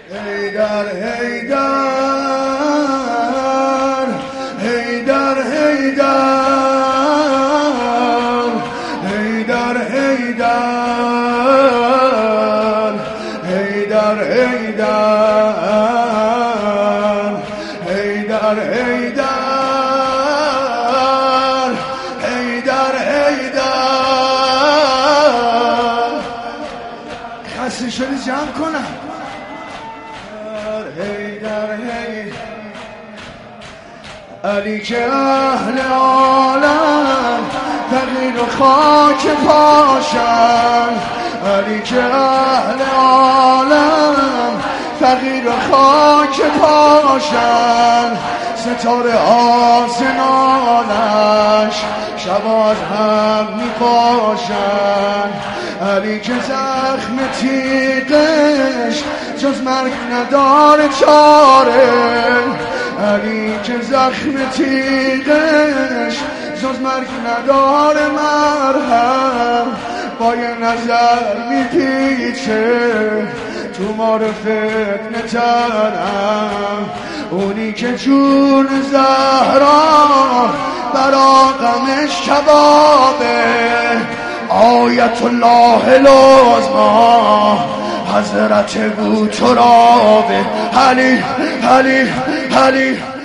حیدر حیدر حیدر حیدر حیدر حیدر حیدر حیدر حیدر حیدر حیدر خسته شدی جمع کنم. علی که اهل عالم تغییر خاک پاشن، علی که اهل عالم تغییر خاک پاشن، ستاره آسمانش شب از هم میپاشن. علی که زخم تیغش جز مرگ نداره چاره، علی که زخم تیغش جز مرگ نداره مرهم، با یه نظر میپیچه تو مار فتنه تنم. اونی که جون زهرا برا غمش کبابه، آیت الله العظمی حضرت بوترابه. علی علی علی